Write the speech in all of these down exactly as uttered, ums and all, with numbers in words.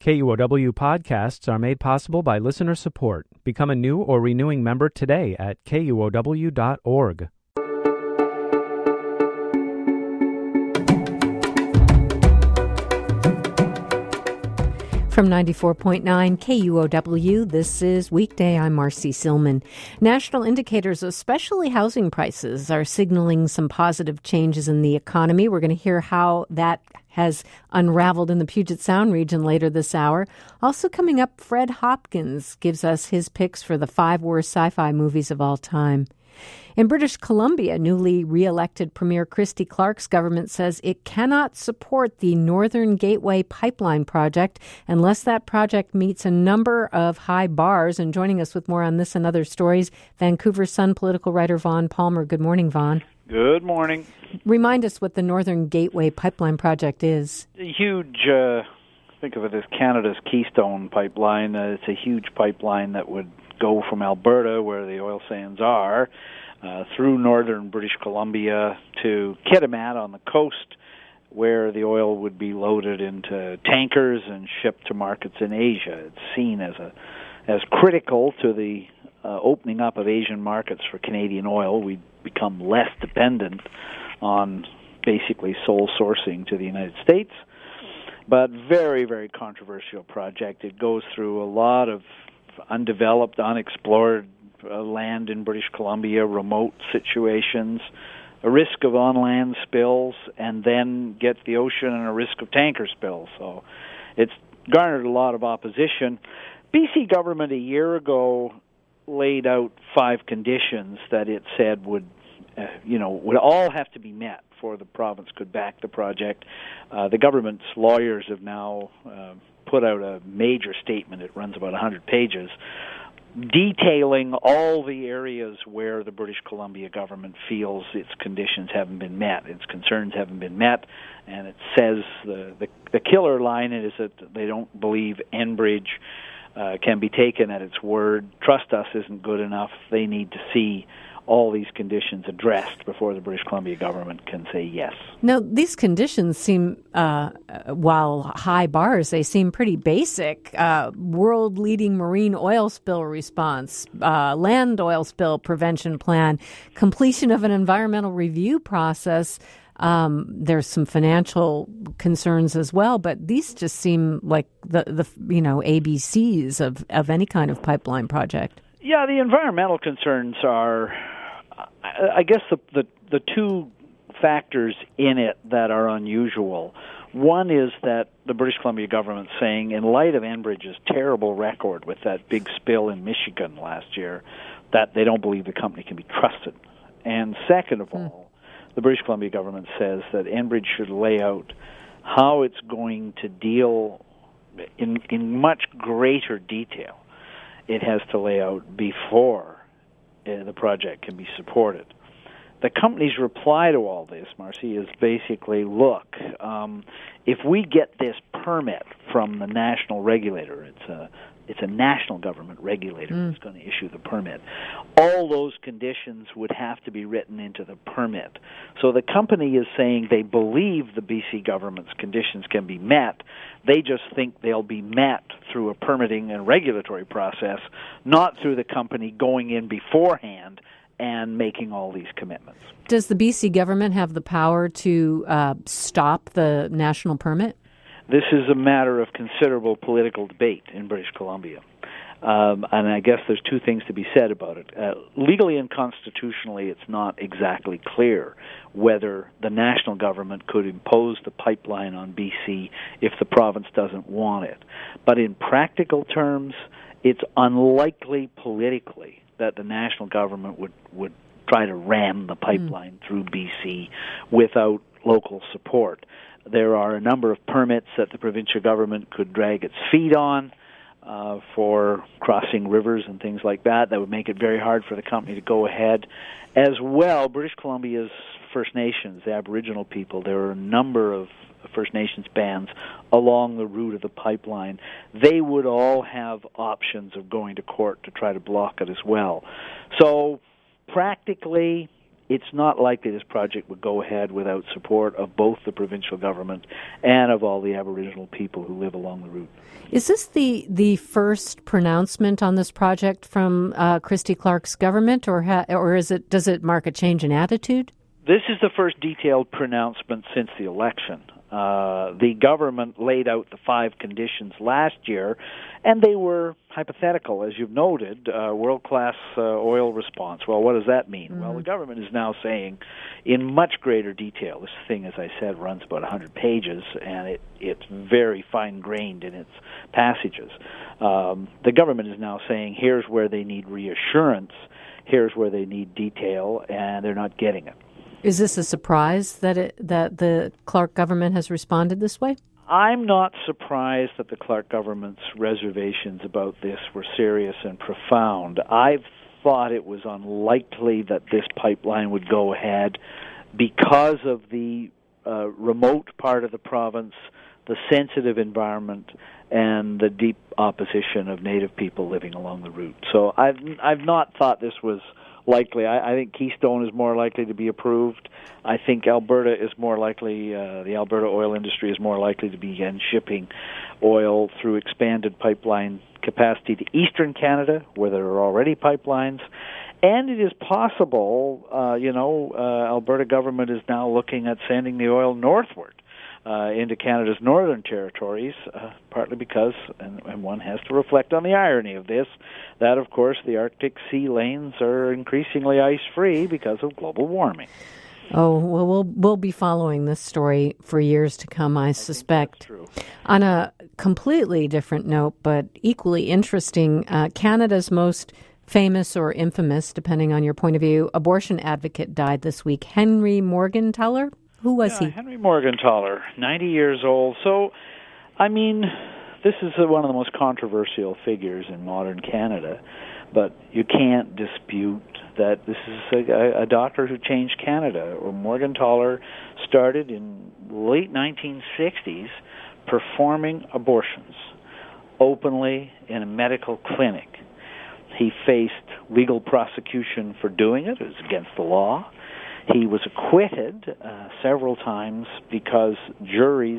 K U O W podcasts are made possible by listener support. Become a new or renewing member today at K U O W dot org. From ninety-four point nine K U O W, this is Weekday. I'm Marcy Silman. National indicators, especially housing prices, are signaling some positive changes in the economy. We're going to hear how that has unraveled in the Puget Sound region later this hour. Also coming up, Fred Hopkins gives us his picks for the five worst sci-fi movies of all time. In British Columbia, newly re-elected Premier Christy Clark's government says it cannot support the Northern Gateway Pipeline project unless that project meets a number of high bars. And joining us with more on this and other stories, Vancouver Sun political writer Vaughn Palmer. Good morning, Vaughn. Good morning. Remind us what the Northern Gateway Pipeline project is. A huge, uh, think of it as Canada's Keystone pipeline. Uh, it's a huge pipeline that would go from Alberta, where the oil sands are, uh, through northern British Columbia to Kitimat on the coast, where the oil would be loaded into tankers and shipped to markets in Asia. It's seen as a as critical to the uh, opening up of Asian markets for Canadian oil. We'd become less dependent on basically sole sourcing to the United States. But very, very controversial project. It goes through a lot of undeveloped, unexplored uh, land in British Columbia, remote situations, a risk of on-land spills, and then gets the ocean and a risk of tanker spills. So it's garnered a lot of opposition. B C government a year ago laid out five conditions that it said would, uh, you know, would all have to be met before the province could back the project. Uh, the government's lawyers have now uh, put out a major statement. It runs about one hundred pages, detailing all the areas where the British Columbia government feels its conditions haven't been met, its concerns haven't been met, and it says the, the, the killer line is that they don't believe Enbridge uh, can be taken at its word. Trust us isn't good enough. They need to see all these conditions addressed before the British Columbia government can say yes. Now, these conditions seem, uh, while high bars, they seem pretty basic. Uh, world-leading marine oil spill response, uh, land oil spill prevention plan, completion of an environmental review process. Um, there's some financial concerns as well, but these just seem like the, the you know, A B Cs of, of any kind of pipeline project. Yeah, the environmental concerns are, I guess, the, the the two factors in it that are unusual. One is that the British Columbia government saying, in light of Enbridge's terrible record with that big spill in Michigan last year, that they don't believe the company can be trusted. And second of all, the British Columbia government says that Enbridge should lay out how it's going to deal in in much greater detail. It has to lay out before uh, the project can be supported. The company's reply to all this, Marcy, is basically, look, um, if we get this permit from the national regulator, it's a it's a national government regulator mm. that's going to issue the permit, all those conditions would have to be written into the permit. So the company is saying they believe the B C government's conditions can be met. They just think they'll be met through a permitting and regulatory process, not through the company going in beforehand and making all these commitments. Does the B C government have the power to uh, stop the national permit? This is a matter of considerable political debate in British Columbia. Um, and I guess there's two things to be said about it. Uh, legally and constitutionally, it's not exactly clear whether the national government could impose the pipeline on B C if the province doesn't want it. But in practical terms, it's unlikely politically that the national government would, would try to ram the pipeline mm. through B C without local support. There are a number of permits that the provincial government could drag its feet on uh, for crossing rivers and things like that. That would make it very hard for the company to go ahead. As well, British Columbia's First Nations, the Aboriginal people, there are a number of First Nations bands along the route of the pipeline. They would all have options of going to court to try to block it as well. So practically, it's not likely this project would go ahead without support of both the provincial government and of all the Aboriginal people who live along the route. Is this the, the first pronouncement on this project from uh, Christy Clark's government, or ha- or is it does it mark a change in attitude? This is the first detailed pronouncement since the election. Uh, the government laid out the five conditions last year, and they were hypothetical, as you've noted, uh, world-class uh, oil response. Well, what does that mean? Mm-hmm. Well, the government is now saying in much greater detail. This thing, as I said, runs about one hundred pages, and it, it's very fine-grained in its passages. Um, the government is now saying here's where they need reassurance, here's where they need detail, and they're not getting it. Is this a surprise that it, that the Clark government has responded this way? I'm not surprised that the Clark government's reservations about this were serious and profound. I've thought it was unlikely that this pipeline would go ahead because of the uh, remote part of the province, the sensitive environment, and the deep opposition of Native people living along the route. So I've I've not thought this was likely. I, I think Keystone is more likely to be approved. I think Alberta is more likely, uh, the Alberta oil industry is more likely to begin shipping oil through expanded pipeline capacity to eastern Canada, where there are already pipelines. And it is possible, uh, you know, uh, Alberta government is now looking at sending the oil northward. Uh, into Canada's northern territories, uh, partly because, and, and one has to reflect on the irony of this, that, of course, the Arctic sea lanes are increasingly ice-free because of global warming. Oh, well, we'll we'll be following this story for years to come, I, I suspect. That's true. On a completely different note, but equally interesting, uh, Canada's most famous or infamous, depending on your point of view, abortion advocate died this week. Henry Morgentaler. Who was yeah, he? Henry Morgentaler, ninety years old. So, I mean, this is one of the most controversial figures in modern Canada, but you can't dispute that this is a, a doctor who changed Canada. Morgentaler started in late nineteen sixties performing abortions openly in a medical clinic. He faced legal prosecution for doing it. It was against the law. He was acquitted uh, several times because juries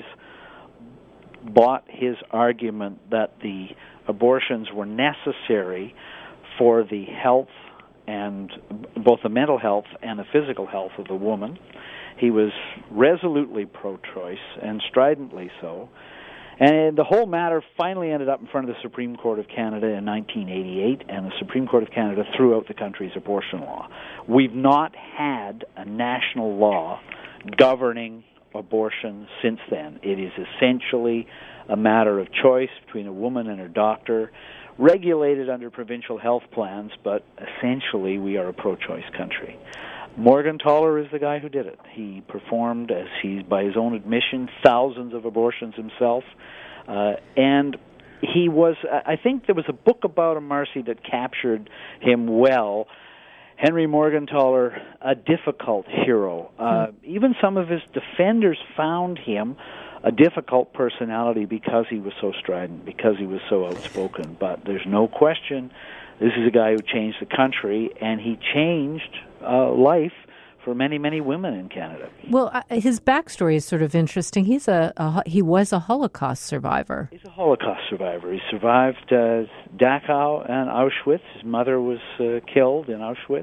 bought his argument that the abortions were necessary for the health and both the mental health and the physical health of the woman. He was resolutely pro-choice and stridently so. And the whole matter finally ended up in front of the Supreme Court of Canada in nineteen eighty-eight, and the Supreme Court of Canada threw out the country's abortion law. We've not had a national law governing abortion since then. It is essentially a matter of choice between a woman and her doctor, regulated under provincial health plans, but essentially we are a pro-choice country. Morgentaler is the guy who did it. He performed, as he, by his own admission, thousands of abortions himself. Uh, and he was, I think there was a book about him, Marcy, that captured him well. Henry Morgentaler, a difficult hero. Uh, hmm. Even some of his defenders found him a difficult personality because he was so strident, because he was so outspoken. But there's no question this is a guy who changed the country, and he changed uh, life for many, many women in Canada. Well, uh, his backstory is sort of interesting. He's a, a he was a Holocaust survivor. He's a Holocaust survivor. He survived uh, Dachau and Auschwitz. His mother was uh, killed in Auschwitz.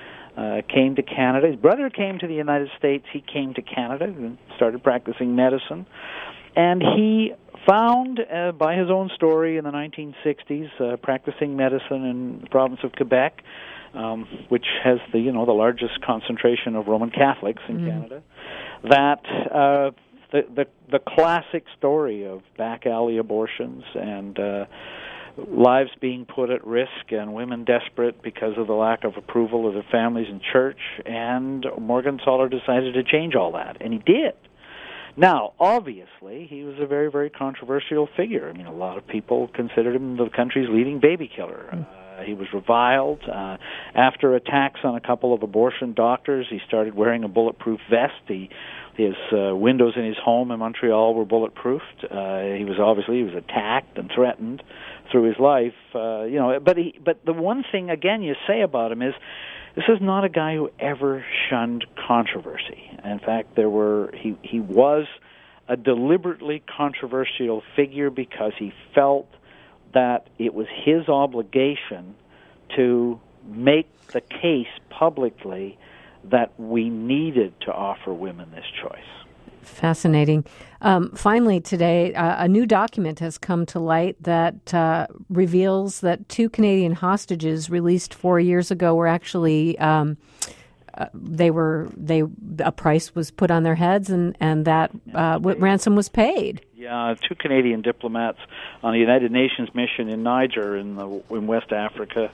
Uh, came to Canada. His brother came to the United States. He came to Canada and started practicing medicine. And he found, uh, by his own story in the nineteen sixties, uh, practicing medicine in the province of Quebec, um, which has the you know the largest concentration of Roman Catholics in mm. Canada, that uh, the, the the classic story of back alley abortions and uh, lives being put at risk and women desperate because of the lack of approval of their families and church, and Morgentaler decided to change all that, and he did. Now, obviously, he was a very, very controversial figure. I mean, a lot of people considered him the country's leading baby killer. Uh, he was reviled. Uh, after attacks on a couple of abortion doctors, he started wearing a bulletproof vest. He, his uh, windows in his home in Montreal were bulletproofed. Uh, he was obviously he was attacked and threatened through his life. Uh, you know, but he, but the one thing again you say about him is, this is not a guy who ever shunned controversy. In fact, there were he he was a deliberately controversial figure because he felt that it was his obligation to make the case publicly that we needed to offer women this choice. Fascinating. Um, finally, today, uh, a new document has come to light that uh, reveals that two Canadian hostages released four years ago were actually um, uh, they were they a price was put on their heads, and and that uh, what ransom was paid. Yeah, two Canadian diplomats on a United Nations mission in Niger, in the in West Africa,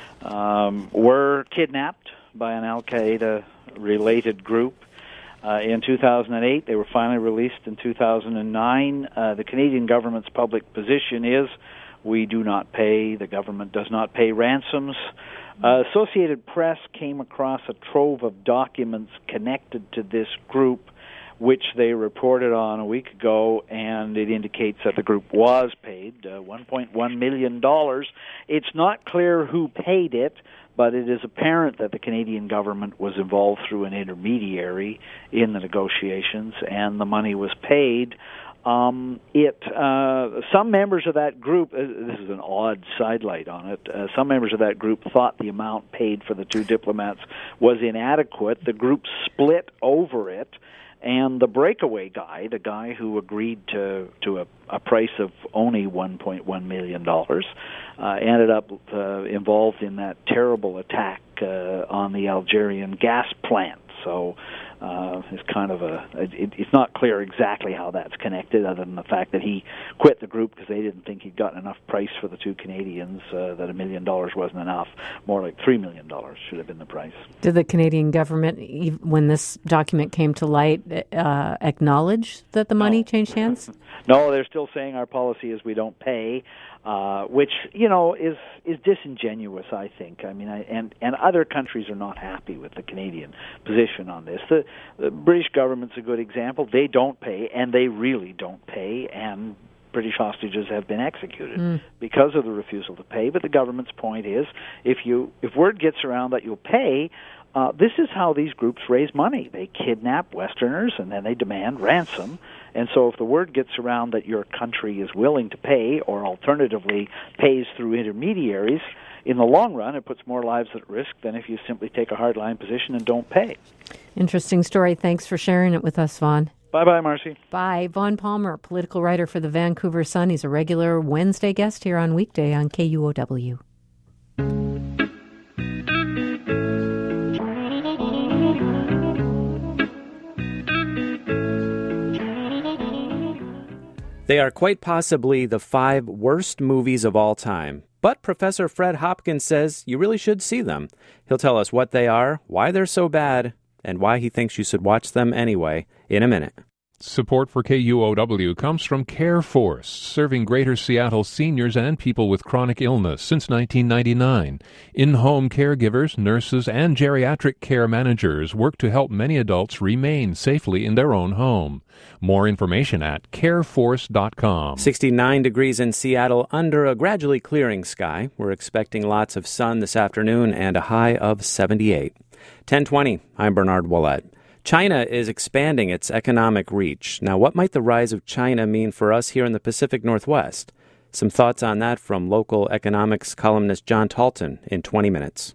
um, were kidnapped by an Al Qaeda related group. Uh, in two thousand eight, they were finally released in two thousand nine. Uh, the Canadian government's public position is we do not pay, the government does not pay ransoms. Uh, Associated Press came across a trove of documents connected to this group, which they reported on a week ago, and it indicates that the group was paid uh, one point one million dollars. It's not clear who paid it, but it is apparent that the Canadian government was involved through an intermediary in the negotiations, and the money was paid. Um, it uh, some members of that group, uh, this is an odd sidelight on it, uh, some members of that group thought the amount paid for the two diplomats was inadequate. The group split over it, and the breakaway guy, the guy who agreed to, to a, a price of only one point one million dollars, uh, ended up uh, involved in that terrible attack uh, on the Algerian gas plant. So uh, it's kind of a, it, it's not clear exactly how that's connected, other than the fact that he quit the group because they didn't think he'd gotten enough price for the two Canadians, uh, that a million dollars wasn't enough. More like three million dollars should have been the price. Did the Canadian government, when this document came to light, uh, acknowledge that the money no. changed hands? No, they're still saying our policy is we don't pay, uh, which, you know, is is disingenuous, I think. I mean, I, and, and other countries are not happy with the Canadian position on this. The, the British government's a good example. They don't pay, and they really don't pay, and British hostages have been executed mm. because of the refusal to pay. But the government's point is, if you if word gets around that you'll pay, uh, this is how these groups raise money. They kidnap Westerners, and then they demand ransom. And so if the word gets around that your country is willing to pay, or alternatively pays through intermediaries, in the long run it puts more lives at risk than if you simply take a hardline position and don't pay. Interesting story. Thanks for sharing it with us, Vaughn. Bye-bye, Marcy. Bye. Vaughn Palmer, political writer for the Vancouver Sun. He's a regular Wednesday guest here on Weekday on K U O W. They are quite possibly the five worst movies of all time. But Professor Fred Hopkins says you really should see them. He'll tell us what they are, why they're so bad, and why he thinks you should watch them anyway in a minute. Support for K U O W comes from CareForce, serving Greater Seattle seniors and people with chronic illness since nineteen ninety-nine. In-home caregivers, nurses, and geriatric care managers work to help many adults remain safely in their own home. More information at care force dot com. sixty-nine degrees in Seattle under a gradually clearing sky. We're expecting lots of sun this afternoon and a high of seventy-eight. ten twenty, I'm Bernard Ouellette. China is expanding its economic reach. Now, what might the rise of China mean for us here in the Pacific Northwest? Some thoughts on that from local economics columnist John Talton in twenty minutes.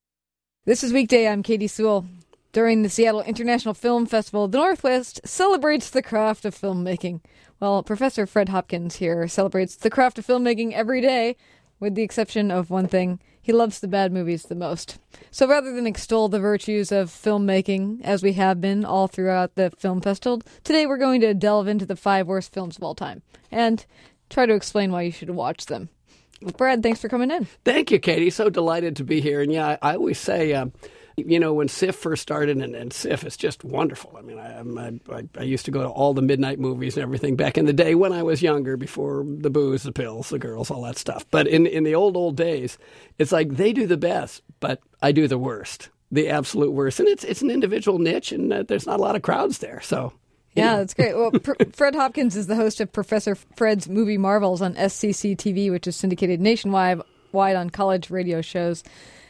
This is Weekday. I'm Katie Sewell. During the Seattle International Film Festival, the Northwest celebrates the craft of filmmaking. Well, Professor Fred Hopkins here celebrates the craft of filmmaking every day, with the exception of one thing. He loves the bad movies the most. So rather than extol the virtues of filmmaking, as we have been all throughout the film festival, today we're going to delve into the five worst films of all time and try to explain why you should watch them. Brad, thanks for coming in. Thank you, Katie. So delighted to be here. And yeah, I, I always say, uh, you know, when S I F first started, and, and S I F is just wonderful. I mean, I, I, I used to go to all the midnight movies and everything back in the day when I was younger, before the booze, the pills, the girls, all that stuff. But in, in the old, old days, it's like they do the best, but I do the worst, the absolute worst. And it's it's an individual niche, and uh, there's not a lot of crowds there, so... Yeah, that's great. Well, Pr- Fred Hopkins is the host of Professor Fred's Movie Marvels on S C C T V, which is syndicated nationwide wide on college radio shows.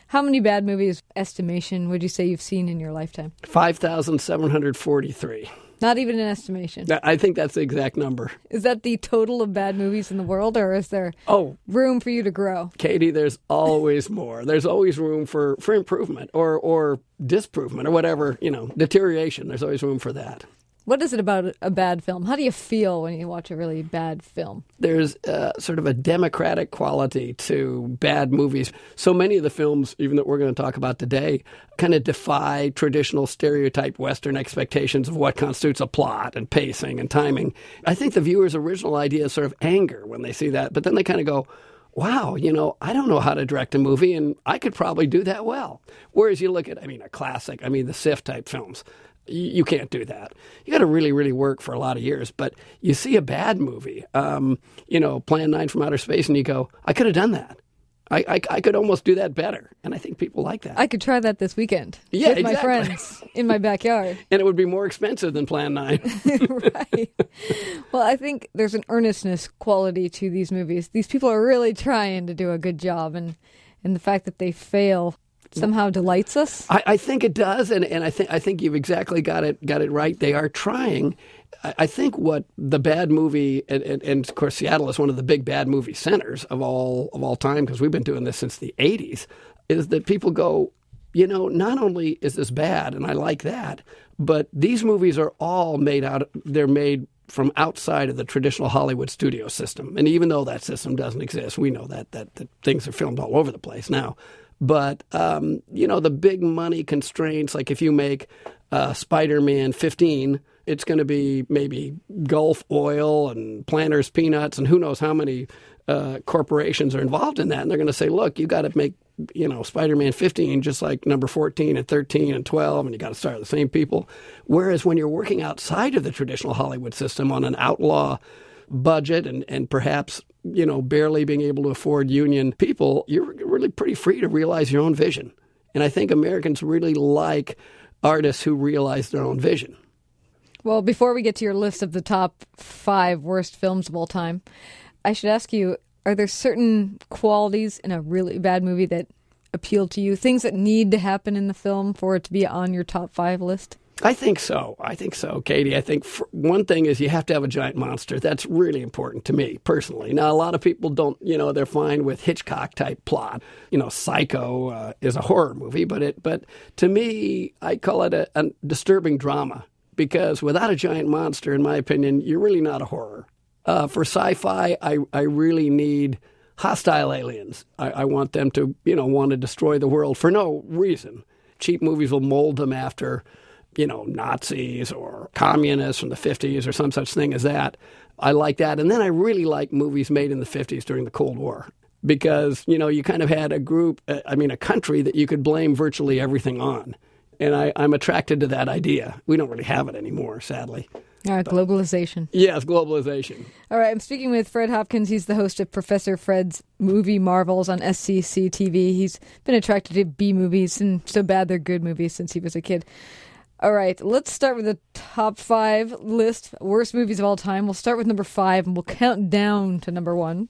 How many bad movies, estimation, would you say you've seen in your lifetime? five thousand seven hundred forty-three. Not even an estimation. I think that's the exact number. Is that the total of bad movies in the world, or is there oh, room for you to grow? Katie, there's always more. There's always room for, for improvement or, or disprovement or whatever, you know, deterioration. There's always room for that. What is it about a bad film? How do you feel when you watch a really bad film? There's uh, sort of a democratic quality to bad movies. So many of the films, even that we're going to talk about today, kind of defy traditional stereotyped Western expectations of what constitutes a plot and pacing and timing. I think the viewer's original idea is sort of anger when they see that, but then they kind of go, wow, you know, I don't know how to direct a movie, and I could probably do that well. Whereas you look at, I mean, a classic, I mean, the Sif type films. You can't do that. You got to really, really work for a lot of years. But you see a bad movie, um, you know, Plan nine from Outer Space, and you go, I could have done that. I, I, I could almost do that better. And I think people like that. I could try that this weekend yeah, with exactly. my friends in my backyard. And it would be more expensive than Plan nine. Right. Well, I think there's an earnestness quality to these movies. These people are really trying to do a good job, and, and the fact that they fail somehow delights us. I, I think it does, and, and I think I think you've exactly got it got it right. They are trying. I, I think what the bad movie, and, and, and of course Seattle is one of the big bad movie centers of all of all time because we've been doing this since the eighties, is that people go, you know, not only is this bad, and I like that, but these movies are all made out. They're made from outside of the traditional Hollywood studio system, and even though that system doesn't exist, we know that that, that things are filmed all over the place now. But, um, you know, the big money constraints, like if you make uh, Spider-Man fifteen, it's going to be maybe Gulf Oil and Planters Peanuts and who knows how many uh, corporations are involved in that. And they're going to say, look, you got to make, you know, Spider-Man fifteen just like number fourteen and thirteen and twelve, and you got to start with the same people. Whereas when you're working outside of the traditional Hollywood system on an outlaw budget and, and perhaps, you know, barely being able to afford union people, you're really pretty free to realize your own vision. And I think Americans really like artists who realize their own vision. Well, before we get to your list of the top five worst films of all time, I should ask you, are there certain qualities in a really bad movie that appeal to you? Things that need to happen in the film for it to be on your top five list? I think so. I think so, Katie. I think for one thing is you have to have a giant monster. That's really important to me personally. Now, a lot of people don't, you know, they're fine with Hitchcock-type plot. You know, Psycho uh, is a horror movie, but it, but to me, I call it a, a disturbing drama because without a giant monster, in my opinion, you're really not a horror. Uh, for sci-fi, I, I really need hostile aliens. I, I want them to, you know, want to destroy the world for no reason. Cheap movies will mold them after, you know, Nazis or communists from the fifties or some such thing as that. I like that. And then I really like movies made in the fifties during the Cold War because, you know, you kind of had a group, I mean, a country that you could blame virtually everything on. And I, I'm attracted to that idea. We don't really have it anymore, sadly. All right, globalization. Yes, globalization. All right, I'm speaking with Fred Hopkins. He's the host of Professor Fred's Movie Marvels on S C C T V. He's been attracted to B movies, and so bad they're good movies since he was a kid. All right, let's start with the top five list, worst movies of all time. We'll start with number five, and we'll count down to number one.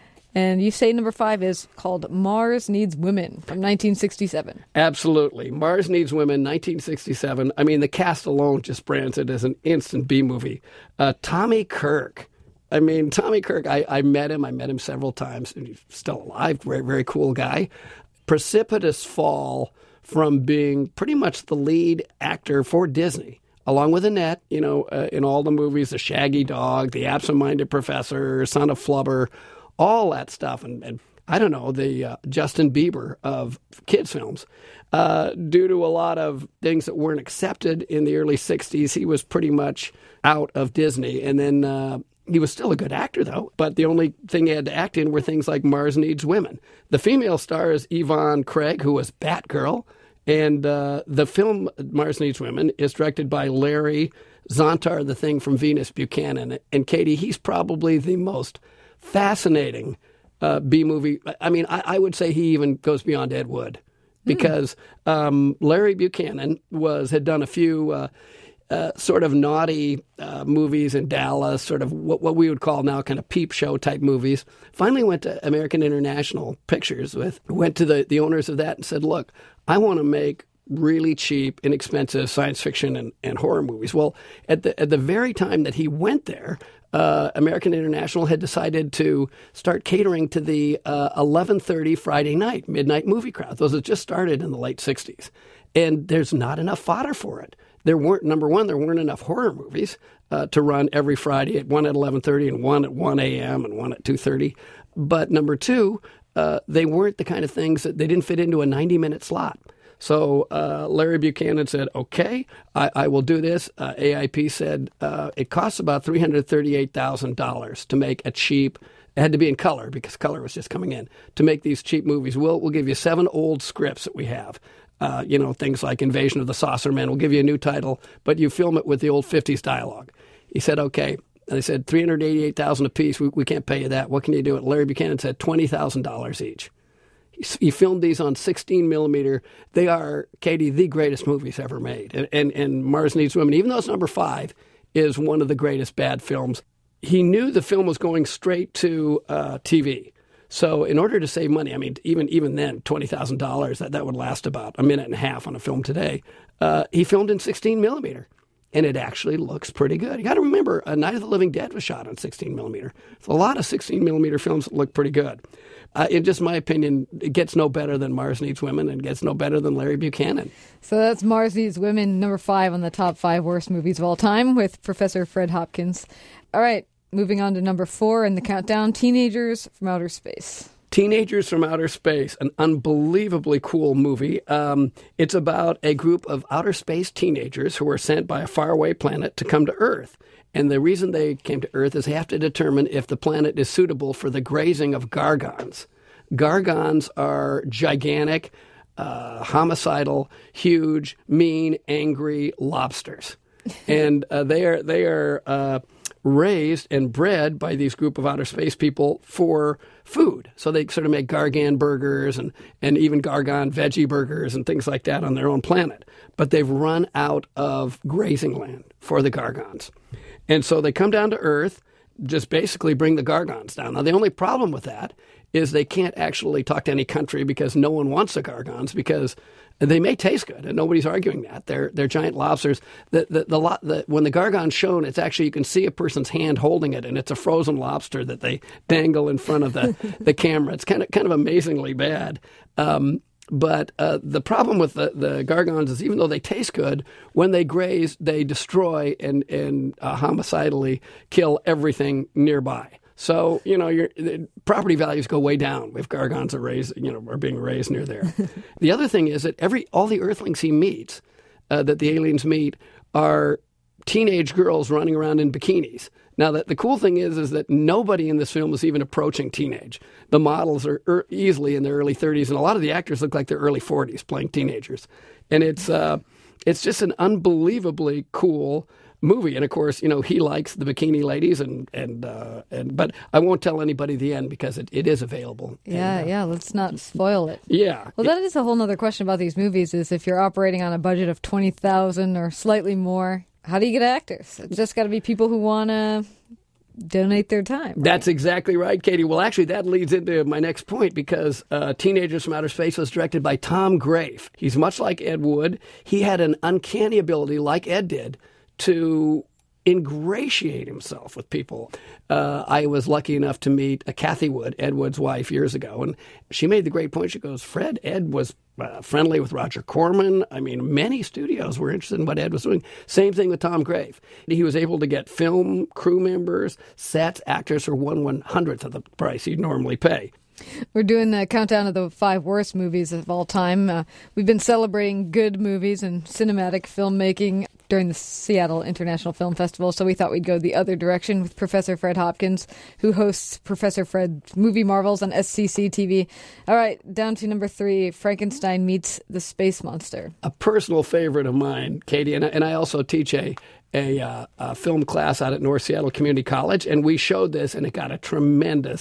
And you say number five is called Mars Needs Women from nineteen sixty-seven. Absolutely. Mars Needs Women, nineteen sixty-seven. I mean, the cast alone just brands it as an instant B movie. Uh, Tommy Kirk. I mean, Tommy Kirk, I, I met him. I met him several times. And he's still alive. Very, very cool guy. Precipitous fall from being pretty much the lead actor for Disney, along with Annette, you know, uh, in all the movies, The Shaggy Dog, The Absent-Minded Professor, Son of Flubber, all that stuff. And, and I don't know, the uh, Justin Bieber of kids' films. Uh, due to a lot of things that weren't accepted in the early sixties, he was pretty much out of Disney. And then uh, he was still a good actor, though. But the only thing he had to act in were things like Mars Needs Women. The female star is Yvonne Craig, who was Batgirl. And uh, the film Mars Needs Women is directed by Larry Zontar, the Thing from Venus Buchanan. And Katie, he's probably the most fascinating uh, B-movie. I mean, I, I would say he even goes beyond Ed Wood because um, Larry Buchanan was had done a few uh, uh, sort of naughty uh, movies in Dallas, sort of what, what we would call now kind of peep show type movies. Finally went to American International Pictures with, went to the, the owners of that and said, look, I want to make really cheap, inexpensive science fiction and, and horror movies. Well, at the at the very time that he went there, uh, American International had decided to start catering to the uh, eleven thirty Friday night midnight movie crowd. Those had just started in the late sixties, and there's not enough fodder for it. There weren't number one, there weren't enough horror movies uh, to run every Friday. At one at eleven thirty and one at one a.m. and one at two thirty. But number two, uh, they weren't the kind of things that they didn't fit into a ninety minute slot. So uh, Larry Buchanan said, okay, I, I will do this. Uh, A I P said uh, it costs about three hundred thirty-eight thousand dollars to make a cheap, it had to be in color because color was just coming in, to make these cheap movies. We'll, we'll give you seven old scripts that we have, uh, you know, things like Invasion of the Saucer Men. We'll give you a new title, but you film it with the old fifties dialogue. He said, okay. And they said three hundred eighty-eight thousand dollars a piece. We, we can't pay you that. What can you do? And Larry Buchanan said twenty thousand dollars each. He filmed these on sixteen millimeter. They are, Katie, the greatest movies ever made. And, and, and Mars Needs Women, even though it's number five, is one of the greatest bad films. He knew the film was going straight to uh, T V. So in order to save money, I mean, even even then, twenty thousand dollars, that, that would last about a minute and a half on a film today. Uh, he filmed in sixteen millimeter. And it actually looks pretty good. You got to remember, A Night of the Living Dead was shot on sixteen millimeter. So a lot of sixteen millimeter films that look pretty good. Uh, in just my opinion, it gets no better than Mars Needs Women and gets no better than Larry Buchanan. So that's Mars Needs Women, number five on the top five worst movies of all time with Professor Fred Hopkins. All right, moving on to number four in the countdown, Teenagers from Outer Space. Teenagers from Outer Space, an unbelievably cool movie. Um, it's about a group of outer space teenagers who were sent by a faraway planet to come to Earth. And the reason they came to Earth is they have to determine if the planet is suitable for the grazing of gargons. Gargons are gigantic, uh, homicidal, huge, mean, angry lobsters. And uh, they are they are uh, raised and bred by these group of outer space people for food. So they sort of make Gargan burgers and, and even Gargon veggie burgers and things like that on their own planet. But they've run out of grazing land for the Gargons. And so they come down to Earth, just basically bring the Gargons down. Now, the only problem with that is they can't actually talk to any country because no one wants the Gargons because they may taste good, and nobody's arguing that. They're they're giant lobsters. The the, the, the, the when the Gargon's shown, it's actually, you can see a person's hand holding it, and it's a frozen lobster that they dangle in front of the, the camera. It's kind of kind of amazingly bad. Um, But uh, the problem with the, the Gargons is even though they taste good, when they graze, they destroy and, and uh, homicidally kill everything nearby. So, you know, your the property values go way down if Gargons are raised, you know, are being raised near there. The other thing is that every all the Earthlings he meets, uh, that the aliens meet, are teenage girls running around in bikinis. Now, the, the cool thing is, is that nobody in this film is even approaching teenage. The models are er, easily in their early thirties, and a lot of the actors look like they're early forties playing teenagers. And it's uh, it's just an unbelievably cool movie. And of course, you know, he likes the bikini ladies, and and uh, and but I won't tell anybody the end because it, it is available. Yeah, and, uh, yeah. Let's not spoil it. Yeah. Well, that is a whole other question about these movies: is if you're operating on a budget of twenty thousand or slightly more, how do you get actors? It's just got to be people who want to donate their time. Right? That's exactly right, Katie. Well, actually, that leads into my next point because uh, Teenagers from Outer Space was directed by Tom Grafe. He's much like Ed Wood. He had an uncanny ability, like Ed did, to ingratiate himself with people. Uh, I was lucky enough to meet uh, Kathy Wood, Ed Wood's wife, years ago, and she made the great point. She goes, Fred, Ed was uh, friendly with Roger Corman. I mean, many studios were interested in what Ed was doing. Same thing with Tom Grafe. He was able to get film crew members, sets, actors for one one-hundredth of the price you'd normally pay. We're doing the countdown of the five worst movies of all time. Uh, we've been celebrating good movies and cinematic filmmaking during the Seattle International Film Festival, so we thought we'd go the other direction with Professor Fred Hopkins, who hosts Professor Fred's Movie Marvels on S C C T V. All right, down to number three, Frankenstein Meets the Space Monster. A personal favorite of mine, Katie, and I, and I also teach a a, uh, a film class out at North Seattle Community College, and we showed this, and it got a tremendous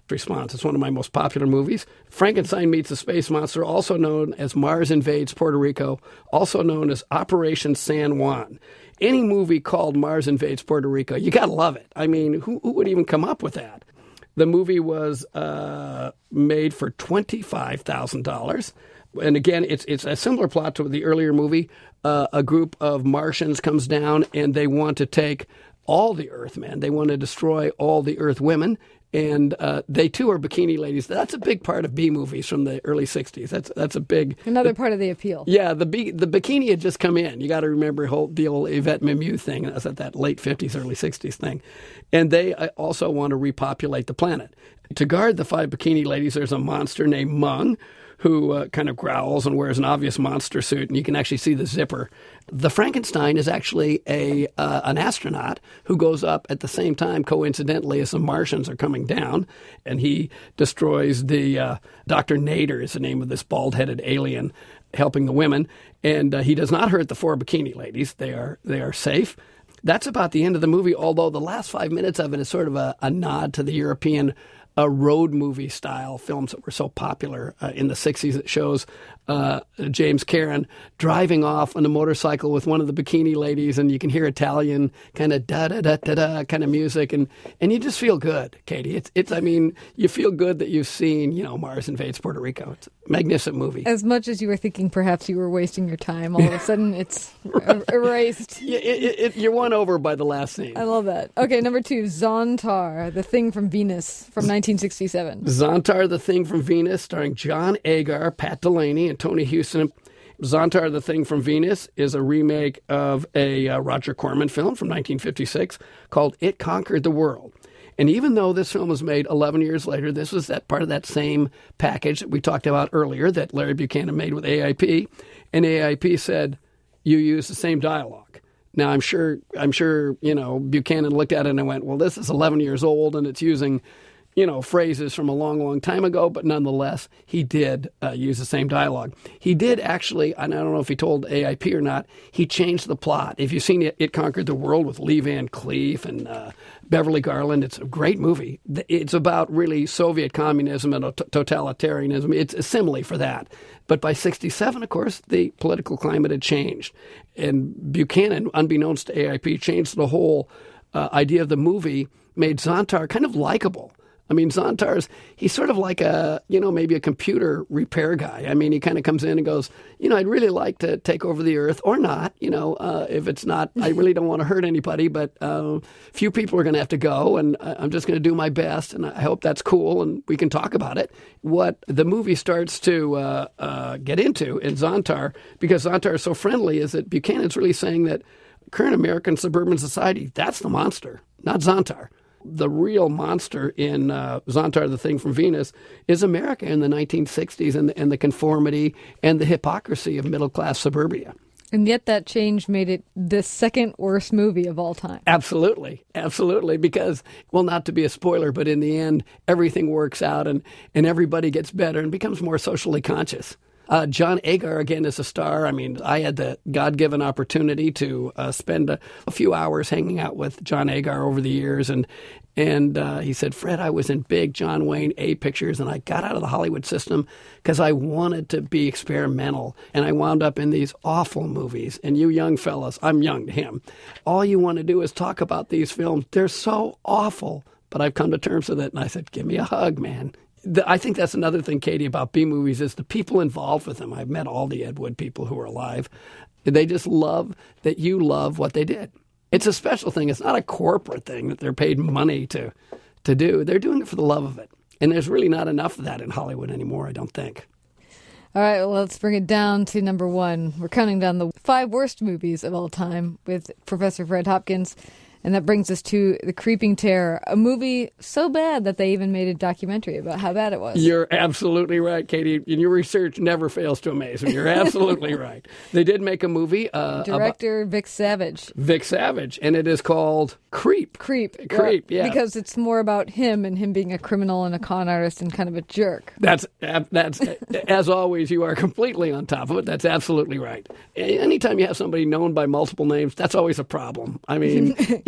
response. It's one of my most popular movies. Frankenstein Meets the Space Monster, also known as Mars Invades Puerto Rico, also known as Operation San Juan. Any movie called Mars Invades Puerto Rico, you got to love it. I mean, who, who would even come up with that? The movie was uh, made for twenty-five thousand dollars. And again, it's it's a similar plot to the earlier movie. Uh, a group of Martians comes down and they want to take all the Earthmen. They want to destroy all the Earth women. And uh, they, too, are bikini ladies. That's a big part of B-movies from the early sixties. That's that's a big... Another the, part of the appeal. Yeah, the B, the bikini had just come in. You got to remember whole, the old Yvette Mimieux thing. That was at that late fifties, early sixties thing. And they also want to repopulate the planet. To guard the five bikini ladies, there's a monster named Mung, who uh, kind of growls and wears an obvious monster suit, and you can actually see the zipper. The Frankenstein is actually a uh, an astronaut who goes up at the same time, coincidentally, as the Martians are coming down, and he destroys the uh, Doctor Nader is the name of this bald-headed alien helping the women, and uh, he does not hurt the four bikini ladies. They are they are safe. That's about the end of the movie, although the last five minutes of it is sort of a, a nod to the European uh, road movie style films that were so popular uh, in the sixties. It shows uh, James Caron driving off on a motorcycle with one of the bikini ladies, and you can hear Italian kind of da-da-da-da-da kind of music, and, and you just feel good, Katie. It's, it's, I mean, you feel good that you've seen, you know, Mars Invades Puerto Rico. It's a magnificent movie. As much as you were thinking perhaps you were wasting your time, all of a sudden it's right. erased. Yeah, it, it, it, you're won over by the last scene. I love that. Okay, number two, Zontar, The Thing from Venus from nineteen sixty-seven. Zontar, The Thing from Venus, starring John Agar, Pat Delaney, and Tony Houston. Zontar, The Thing from Venus is a remake of a uh, Roger Corman film from nineteen fifty-six called It Conquered the World. And even though this film was made eleven years later, this was that part of that same package that we talked about earlier that Larry Buchanan made with A I P. And A I P said, you use the same dialogue. Now, I'm sure, I'm sure, you know, Buchanan looked at it and went, well, this is eleven years old and it's using, you know, phrases from a long, long time ago, but nonetheless, he did uh, use the same dialogue. He did actually, and I don't know if he told A I P or not, he changed the plot. If you've seen It, It Conquered the World with Lee Van Cleef and uh, Beverly Garland, it's a great movie. It's about really Soviet communism and totalitarianism. It's a simile for that. But by sixty-seven, of course, the political climate had changed. And Buchanan, unbeknownst to A I P, changed the whole uh, idea of the movie, made Zontar kind of likable. I mean, Zontar's, he's sort of like a, you know, maybe a computer repair guy. I mean, he kind of comes in and goes, you know, I'd really like to take over the earth or not, you know, uh, if it's not, I really don't want to hurt anybody, but uh, few people are going to have to go, and I'm just going to do my best, and I hope that's cool, and we can talk about it. What the movie starts to uh, uh, get into in Zontar, because Zontar is so friendly, is that Buchanan's really saying that current American suburban society, that's the monster, not Zontar. The real monster in uh, Zontar, The Thing from Venus, is America in the nineteen sixties and the, and the conformity and the hypocrisy of middle-class suburbia. And yet that change made it the second worst movie of all time. Absolutely. Absolutely. Because, well, not to be a spoiler, but in the end, everything works out and, and everybody gets better and becomes more socially conscious. Uh, John Agar, again, is a star. I mean, I had the God-given opportunity to uh, spend a, a few hours hanging out with John Agar over the years. And and uh, he said, Fred, I was in big John Wayne A pictures, and I got out of the Hollywood system because I wanted to be experimental. And I wound up in these awful movies. And you young fellas, I'm young to him, all you want to do is talk about these films. They're so awful. But I've come to terms with it. And I said, give me a hug, man. I think that's another thing, Katie, about B-movies is the people involved with them. I've met all the Ed Wood people who are alive. They just love that you love what they did. It's a special thing. It's not a corporate thing that they're paid money to to do. They're doing it for the love of it. And there's really not enough of that in Hollywood anymore, I don't think. All right, well, let's bring it down to number one. We're counting down the five worst movies of all time with Professor Fred Hopkins. And that brings us to The Creeping Terror, a movie so bad that they even made a documentary about how bad it was. You're absolutely right, Katie. And your research never fails to amaze me. You're absolutely right. They did make a movie. Uh, Director about Vic Savage. Vic Savage. And it is called Creep. Creep. Creep, yeah. Because it's more about him and him being a criminal and a con artist and kind of a jerk. That's, that's as always, you are completely on top of it. That's absolutely right. Anytime you have somebody known by multiple names, that's always a problem. I mean...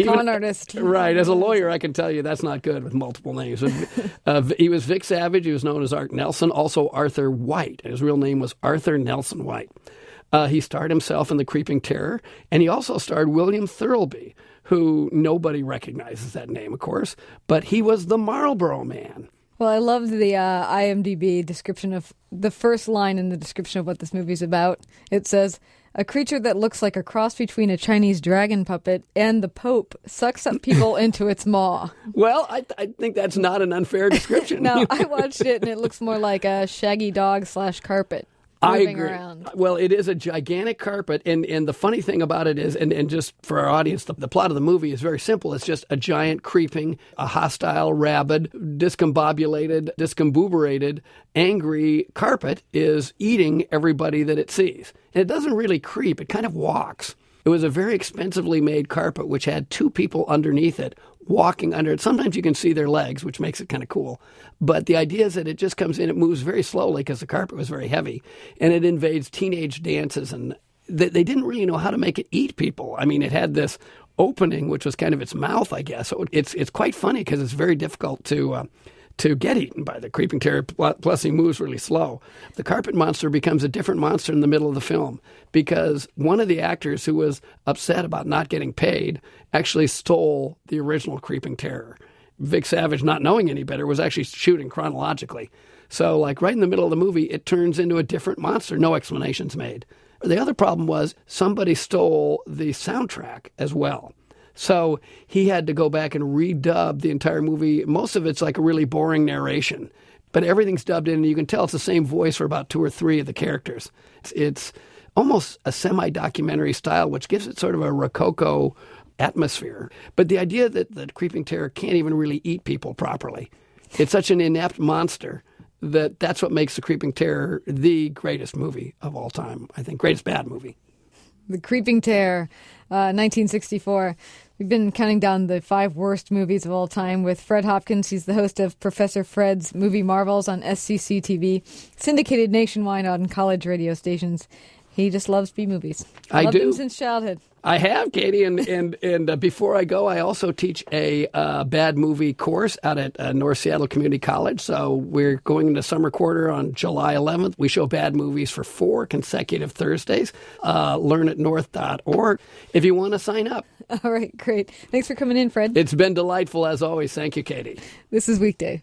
con artist. Right. As a lawyer, I can tell you that's not good with multiple names. uh, he was Vic Savage. He was known as Art Nelson. Also Arthur White. His real name was Arthur Nelson White. Uh, he starred himself in The Creeping Terror, and he also starred William Thirlby, who nobody recognizes that name, of course, but he was the Marlboro Man. Well, I love the uh, IMDb description of the first line in the description of what this movie's about. It says, a creature that looks like a cross between a Chinese dragon puppet and the Pope sucks up people into its maw. Well, I, th- I think that's not an unfair description. No, I watched it, and it looks more like a shaggy dog slash carpet. I moving agree. Around. Well, it is a gigantic carpet, and, and the funny thing about it is, and, and just for our audience, the, the plot of the movie is very simple. It's just a giant, creeping, a hostile, rabid, discombobulated, discombobulated, angry carpet is eating everybody that it sees. And it doesn't really creep. It kind of walks. It was a very expensively made carpet which had two people underneath it walking under it. Sometimes you can see their legs, which makes it kind of cool. But the idea is that it just comes in, it moves very slowly because the carpet was very heavy, and it invades teenage dances. And they, they didn't really know how to make it eat people. I mean, it had this opening, which was kind of its mouth, I guess. So it's it's quite funny because it's very difficult to uh, to get eaten by the Creeping Terror. Plus, he moves really slow. The carpet monster becomes a different monster in the middle of the film because one of the actors who was upset about not getting paid actually stole the original Creeping Terror. Vic Savage, not knowing any better, was actually shooting chronologically. So, like, right in the middle of the movie, it turns into a different monster. No explanations made. The other problem was somebody stole the soundtrack as well. So he had to go back and redub the entire movie. Most of it's like a really boring narration, but everything's dubbed in, and you can tell it's the same voice for about two or three of the characters. It's, it's almost a semi-documentary style, which gives it sort of a Rococo atmosphere. But the idea that the Creeping Terror can't even really eat people properly, it's such an inept monster that that's what makes The Creeping Terror the greatest movie of all time, I think. Greatest bad movie. The Creeping Terror, uh, nineteen sixty-four. We've been counting down the five worst movies of all time with Fred Hopkins. He's the host of Professor Fred's Movie Marvels on S C C T V, syndicated nationwide on college radio stations. He just loves B-movies. I Loved do. him since childhood. I have, Katie, and and, and uh, before I go, I also teach a uh, bad movie course out at uh, North Seattle Community College. So we're going into summer quarter on July eleventh. We show bad movies for four consecutive Thursdays. Uh, learn at north dot org if you want to sign up. All right, great. Thanks for coming in, Fred. It's been delightful as always. Thank you, Katie. This is Weekday.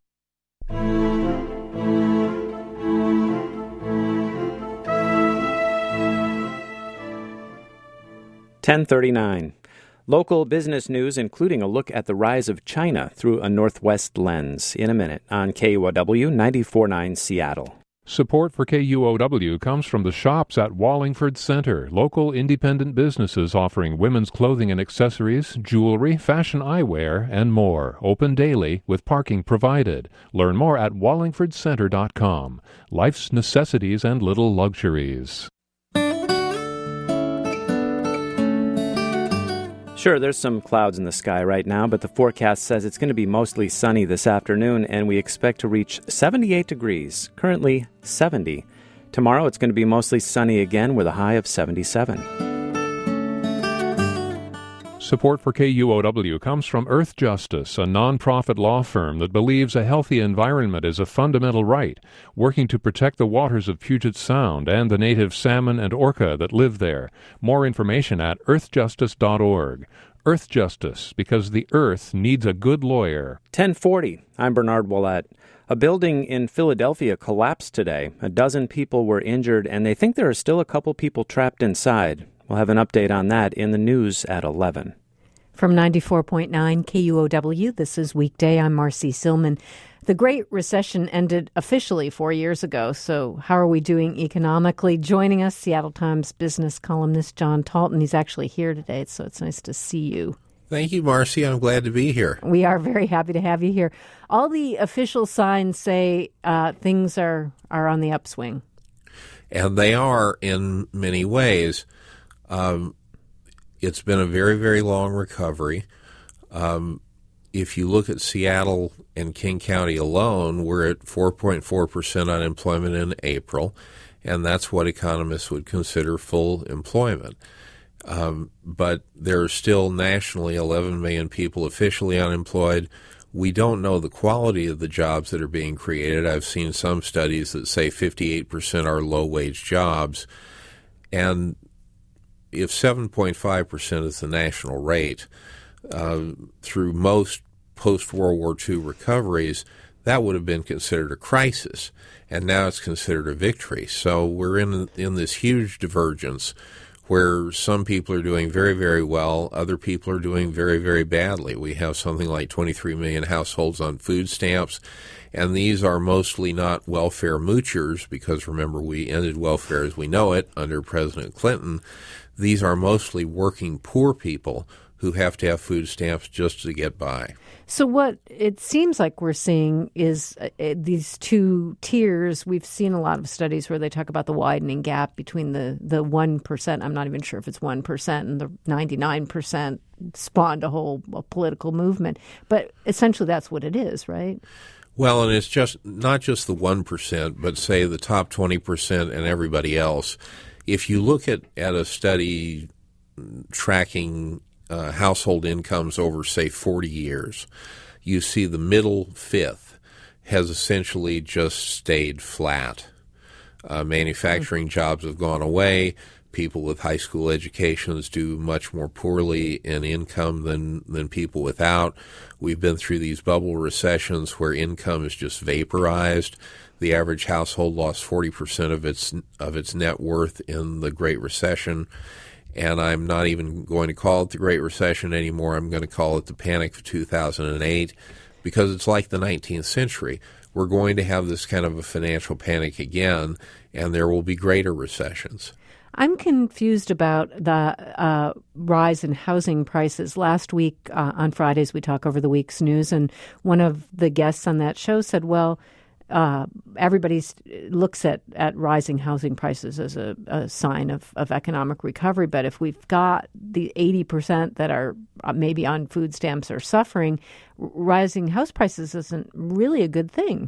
ten thirty-nine. Local business news, including a look at the rise of China through a Northwest lens, in a minute on K U O W ninety-four point nine Seattle. Support for K U O W comes from the shops at Wallingford Center, local independent businesses offering women's clothing and accessories, jewelry, fashion eyewear, and more. Open daily with parking provided. Learn more at wallingford center dot com. Life's necessities and little luxuries. Sure, there's some clouds in the sky right now, but the forecast says it's going to be mostly sunny this afternoon, and we expect to reach seventy-eight degrees, currently seventy. Tomorrow it's going to be mostly sunny again with a high of seventy-seven. Support for K U O W comes from Earth Justice, a nonprofit law firm that believes a healthy environment is a fundamental right, working to protect the waters of Puget Sound and the native salmon and orca that live there. More information at earth justice dot org. Earth Justice, because the earth needs a good lawyer. ten forty. I'm Bernard Ouellette. A building in Philadelphia collapsed today. A dozen people were injured, and they think there are still a couple people trapped inside. We'll have an update on that in the news at eleven. From ninety-four point nine K U O W, this is Weekday. I'm Marcy Silman. The Great Recession ended officially four years ago, so how are we doing economically? Joining us, Seattle Times business columnist John Talton. He's actually here today, so it's nice to see you. Thank you, Marcy. I'm glad to be here. We are very happy to have you here. All the official signs say uh, things are, are on the upswing. And they are in many ways. Um, it's been a very, very long recovery. Um, if you look at Seattle and King County alone, we're at four point four percent unemployment in April, and that's what economists would consider full employment. Um, but there are still nationally eleven million people officially unemployed. We don't know the quality of the jobs that are being created. I've seen some studies that say fifty-eight percent are low-wage jobs. And if seven point five percent is the national rate, uh, through most post-World War Two recoveries, that would have been considered a crisis, and now it's considered a victory. So we're in in this huge divergence where some people are doing very, very well, other people are doing very, very badly. We have something like twenty-three million households on food stamps, and these are mostly not welfare moochers, because remember, we ended welfare as we know it under President Clinton. These are mostly working poor people who have to have food stamps just to get by. So what it seems like we're seeing is uh, these two tiers. We've seen a lot of studies where they talk about the widening gap between the, the one percent. I'm not even sure if it's one percent, and the ninety-nine percent spawned a whole a political movement. But essentially that's what it is, right? Well, and it's just not just the one percent, but say the top twenty percent and everybody else. If you look at, at a study tracking uh, household incomes over, say, forty years, you see the middle fifth has essentially just stayed flat. Uh, manufacturing jobs have gone away. People with high school educations do much more poorly in income than, than people without. We've been through these bubble recessions where income is just vaporized. The average household lost forty percent of its of its net worth in the Great Recession. And I'm not even going to call it the Great Recession anymore. I'm going to call it the Panic of two thousand eight, because it's like the nineteenth century. We're going to have this kind of a financial panic again, and there will be greater recessions. I'm confused about the uh, rise in housing prices. Last week uh, on Fridays, we talk over the week's news, and one of the guests on that show said, well, uh, everybody looks at, at rising housing prices as a, a sign of, of economic recovery. But if we've got the eighty percent that are maybe on food stamps or suffering, rising house prices isn't really a good thing.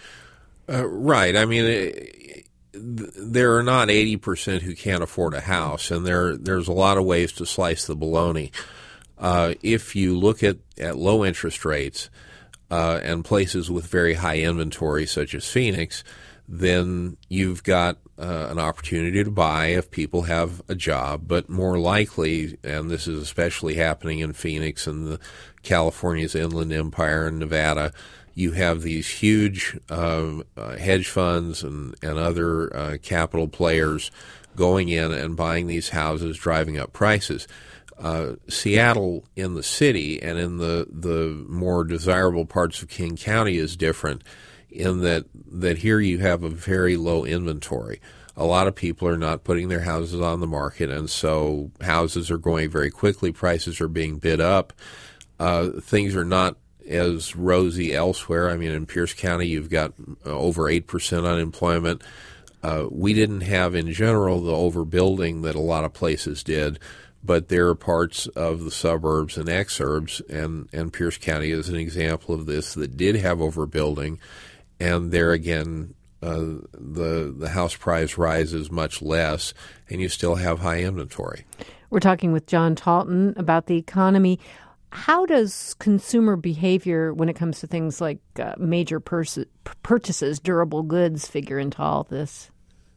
Uh, right. I mean, it, there are not eighty percent who can't afford a house, and there there's a lot of ways to slice the bologna. Uh, if you look at, at low interest rates uh, and places with very high inventory, such as Phoenix, then you've got uh, an opportunity to buy if people have a job. But more likely, and this is especially happening in Phoenix and the California's Inland Empire and Nevada, you have these huge uh, uh, hedge funds and, and other uh, capital players going in and buying these houses, driving up prices. Uh, Seattle in the city and in the, the more desirable parts of King County is different in that, that here you have a very low inventory. A lot of people are not putting their houses on the market, and so houses are going very quickly. Prices are being bid up. Uh, things are not as rosy elsewhere. I mean, in Pierce County, you've got over eight percent unemployment. Uh, we didn't have, in general, the overbuilding that a lot of places did, but there are parts of the suburbs and exurbs, and, and Pierce County is an example of this, that did have overbuilding, and there again, uh, the the house price rises much less, and you still have high inventory. We're talking with John Talton about the economy. How does consumer behavior when it comes to things like uh, major pers- purchases, durable goods, figure into all of this?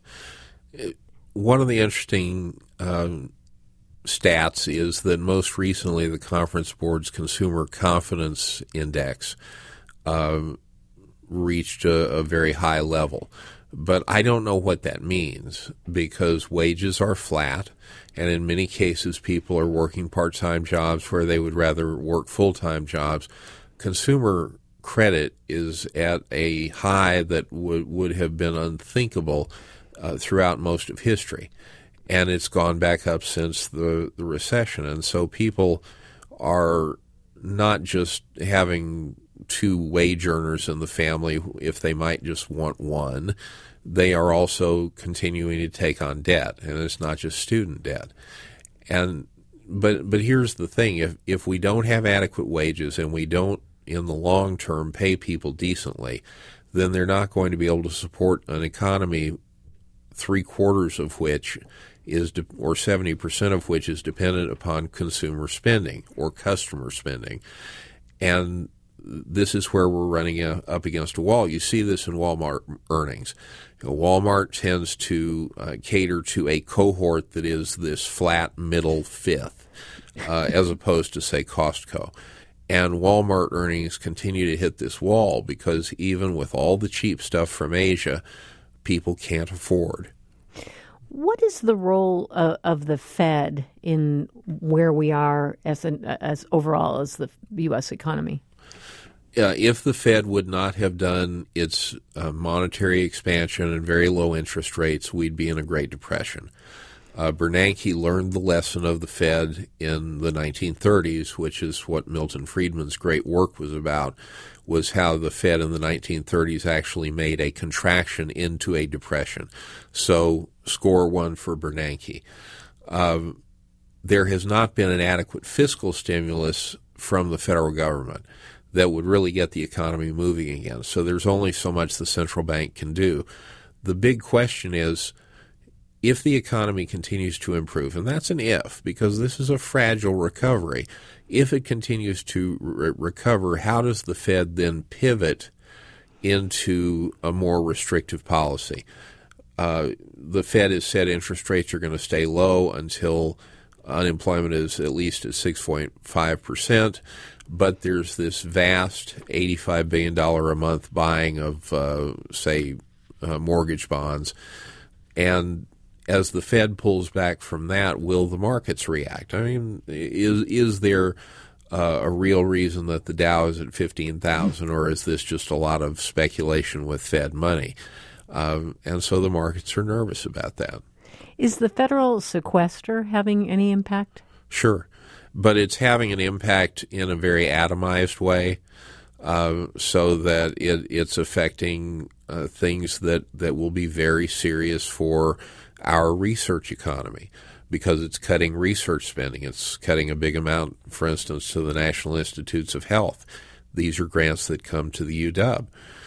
One of the interesting um, stats is that most recently the Conference Board's Consumer Confidence Index uh, reached a, a very high level. But I don't know what that means, because wages are flat, and in many cases people are working part-time jobs where they would rather work full-time jobs. Consumer credit is at a high that would, would have been unthinkable uh, throughout most of history, and it's gone back up since the, the recession. And so people are not just having two wage earners in the family if they might just want one. They are also continuing to take on debt, and it's not just student debt. And but but here's the thing: if if we don't have adequate wages and we don't, in the long term, pay people decently, then they're not going to be able to support an economy three quarters of which is, de- or seventy percent of which is dependent upon consumer spending or customer spending. And this is where we're running a, up against a wall. You see this in Walmart earnings. You know, Walmart tends to uh, cater to a cohort that is this flat middle fifth, uh, as opposed to, say, Costco. And Walmart earnings continue to hit this wall because even with all the cheap stuff from Asia, people can't afford. What is the role of, of the Fed in where we are as an, as overall as the U S economy? Uh, if the Fed would not have done its uh, monetary expansion and very low interest rates, we'd be in a Great Depression. Uh, Bernanke learned the lesson of the Fed in the nineteen thirties, which is what Milton Friedman's great work was about, was how the Fed in the nineteen thirties actually made a contraction into a depression. So score one for Bernanke. Um, there has not been an adequate fiscal stimulus from the federal government that would really get the economy moving again. So there's only so much the central bank can do. The big question is, if the economy continues to improve, and that's an if, because this is a fragile recovery, if it continues to re- recover, how does the Fed then pivot into a more restrictive policy? Uh, the Fed has said interest rates are going to stay low until unemployment is at least at six point five percent, but there's this vast eighty-five billion dollars a month buying of, uh, say, uh, mortgage bonds. And as the Fed pulls back from that, will the markets react? I mean, is is there uh, a real reason that the Dow is at fifteen thousand, or is this just a lot of speculation with Fed money? Um, and so the markets are nervous about that. Is the federal sequester having any impact? Sure, but it's having an impact in a very atomized way, uh, so that it, it's affecting uh, things that, that will be very serious for our research economy, because it's cutting research spending. It's cutting a big amount, for instance, to the National Institutes of Health. These are grants that come to the U W.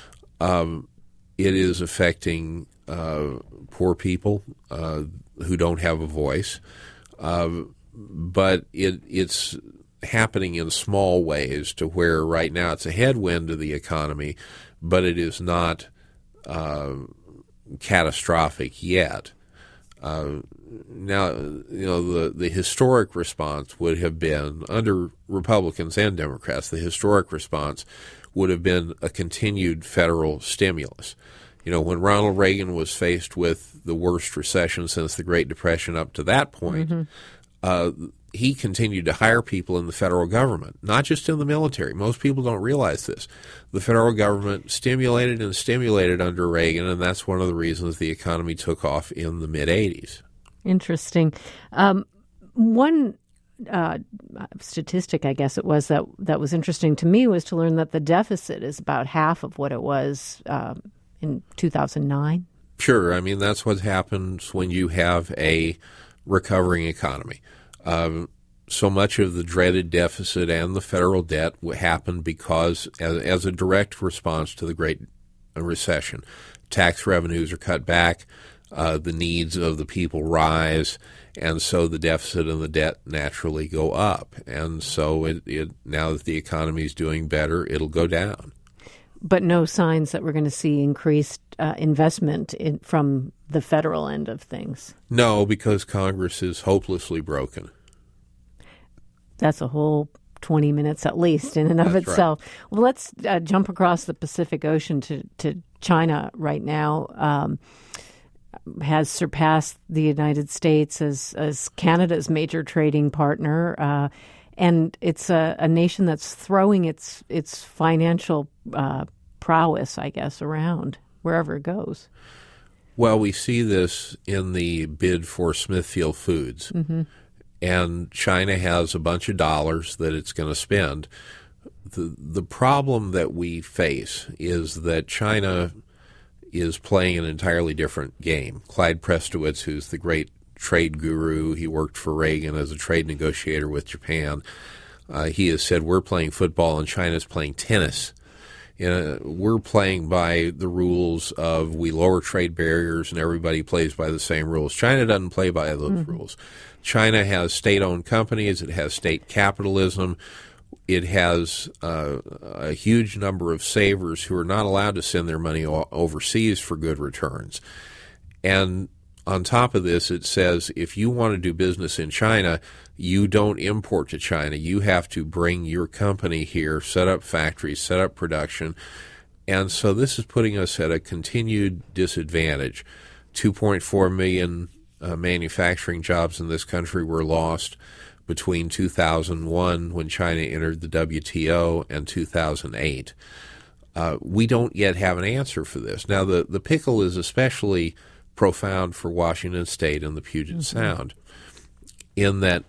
Um, it is affecting uh, poor people uh, who don't have a voice, uh, but it, it's happening in small ways to where right now it's a headwind to the economy, but it is not uh, catastrophic yet. Uh, now, you know, the, the historic response would have been, under Republicans and Democrats, the historic response would have been a continued federal stimulus. You know, when Ronald Reagan was faced with the worst recession since the Great Depression up to that point, mm-hmm. uh, he continued to hire people in the federal government, not just in the military. Most people don't realize this. The federal government stimulated and stimulated under Reagan, and that's one of the reasons the economy took off in the mid-eighties. Interesting. Um, one uh, statistic, I guess it was, that, that was interesting to me was to learn that the deficit is about half of what it was uh, in two thousand nine. Sure. I mean, that's what happens when you have a recovering economy. Um, so much of the dreaded deficit and the federal debt happened because, as, as a direct response to the Great Recession, tax revenues are cut back, uh, the needs of the people rise, and so the deficit and the debt naturally go up. And so it, it, now that the economy is doing better, it'll go down. But no signs that we're going to see increased uh, investment in, from the federal end of things. No, because Congress is hopelessly broken. That's a whole twenty minutes at least in and of That's itself. Right. Well, let's uh, jump across the Pacific Ocean to, to China right now. Um, has surpassed the United States as, as Canada's major trading partner. Uh, and it's a, a nation that's throwing its its financial uh, prowess, I guess, around wherever it goes. Well, we see this in the bid for Smithfield Foods. Mm-hmm. And China has a bunch of dollars that it's going to spend. The, the problem that we face is that China is playing an entirely different game. Clyde Prestowitz, who's the great trade guru, he worked for Reagan as a trade negotiator with Japan. Uh, he has said, we're playing football and China's playing tennis. You know, we're playing by the rules of we lower trade barriers and everybody plays by the same rules. China doesn't play by those mm-hmm. rules. China has state-owned companies. It has state capitalism. It has uh, a huge number of savers who are not allowed to send their money o- overseas for good returns. And on top of this, it says if you want to do business in China, you don't import to China. You have to bring your company here, set up factories, set up production. And so this is putting us at a continued disadvantage. two point four million uh, manufacturing jobs in this country were lost between two thousand one, when China entered the W T O, and two thousand eight. Uh, we don't yet have an answer for this. Now, the, the pickle is especially profound for Washington State and the Puget mm-hmm. Sound, in that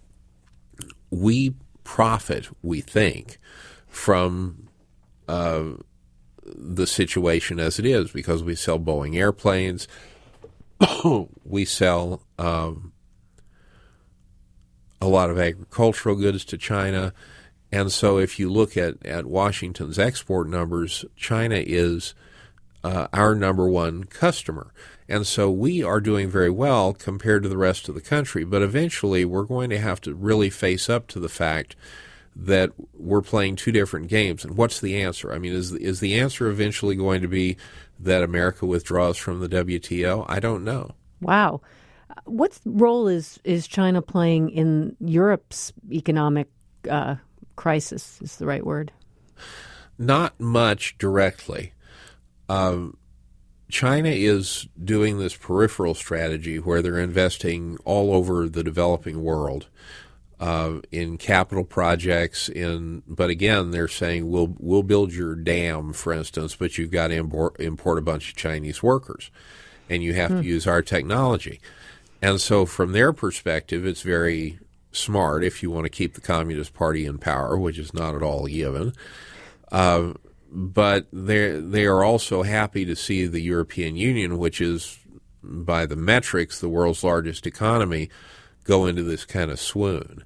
we profit, we think, from uh, the situation as it is, because we sell Boeing airplanes, we sell um, a lot of agricultural goods to China, and so if you look at, at Washington's export numbers, China is uh, our number one customer. And so we are doing very well compared to the rest of the country. But eventually we're going to have to really face up to the fact that we're playing two different games. And what's the answer? I mean, is, is the answer eventually going to be that America withdraws from the W T O? I don't know. Wow. What role is, is China playing in Europe's economic uh, crisis, is the right word? Not much directly. Um, China is doing this peripheral strategy where they're investing all over the developing world uh, in capital projects. In but again, they're saying we'll we'll build your dam, for instance, but you've got to import, import a bunch of Chinese workers, and you have hmm. to use our technology. And so, from their perspective, it's very smart if you want to keep the Communist Party in power, which is not at all given. Uh, But they they are also happy to see the European Union, which is, by the metrics, the world's largest economy, go into this kind of swoon.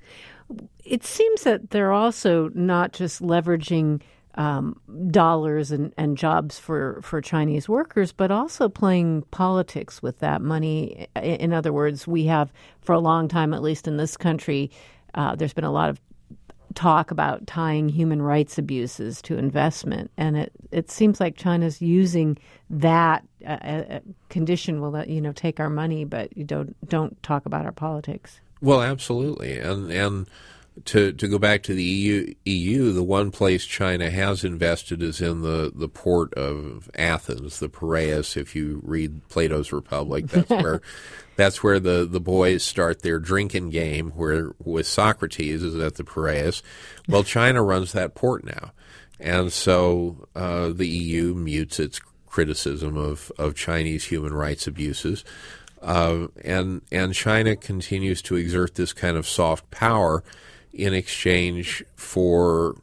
It seems that they're also not just leveraging um, dollars and, and jobs for, for Chinese workers, but also playing politics with that money. In other words, we have, for a long time, at least in this country, uh, there's been a lot of talk about tying human rights abuses to investment, and it, it seems like China's using that uh, uh, condition. Will let you know take our money, but you don't don't talk about our politics. Well, absolutely, and and to to go back to the E U, E U, the one place China has invested is in the, the port of Athens, the Piraeus. If you read Plato's Republic, that's where. That's where the, the boys start their drinking game, where with Socrates is at the Piraeus. Well, China runs that port now. And so uh, the E U mutes its criticism of, of Chinese human rights abuses. Uh, and and China continues to exert this kind of soft power in exchange for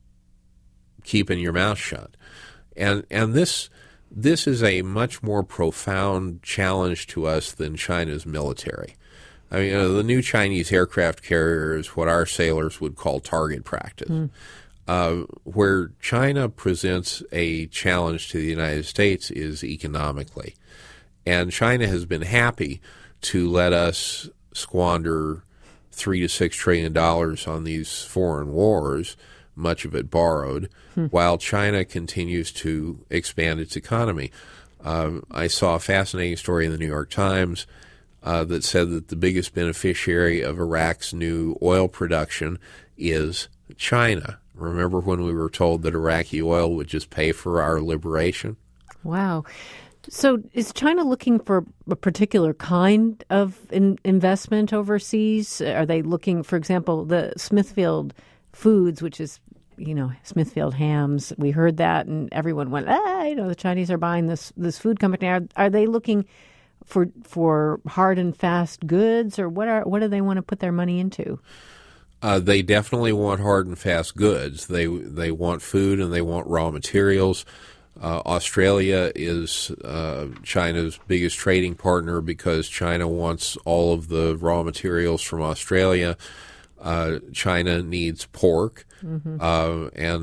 keeping your mouth shut. And and this... This is a much more profound challenge to us than China's military. I mean, uh, the new Chinese aircraft carrier is what our sailors would call target practice, mm. uh, where China presents a challenge to the United States is economically. And China has been happy to let us squander three to six trillion dollars on these foreign wars, much of it borrowed, hmm. while China continues to expand its economy. Um, I saw a fascinating story in the New York Times uh, that said that the biggest beneficiary of Iraq's new oil production is China. Remember when we were told that Iraqi oil would just pay for our liberation? Wow. So is China looking for a particular kind of in- investment overseas? Are they looking, for example, the Smithfield Foods, which is, you know, Smithfield Hams. We heard that, and everyone went, ah, you know, the Chinese are buying this this food company. Are, are they looking for for hard and fast goods, or what are what do they want to put their money into? Uh, they definitely want hard and fast goods. They they want food and they want raw materials. Uh, Australia is uh, China's biggest trading partner because China wants all of the raw materials from Australia. Uh, China needs pork, mm-hmm. uh, and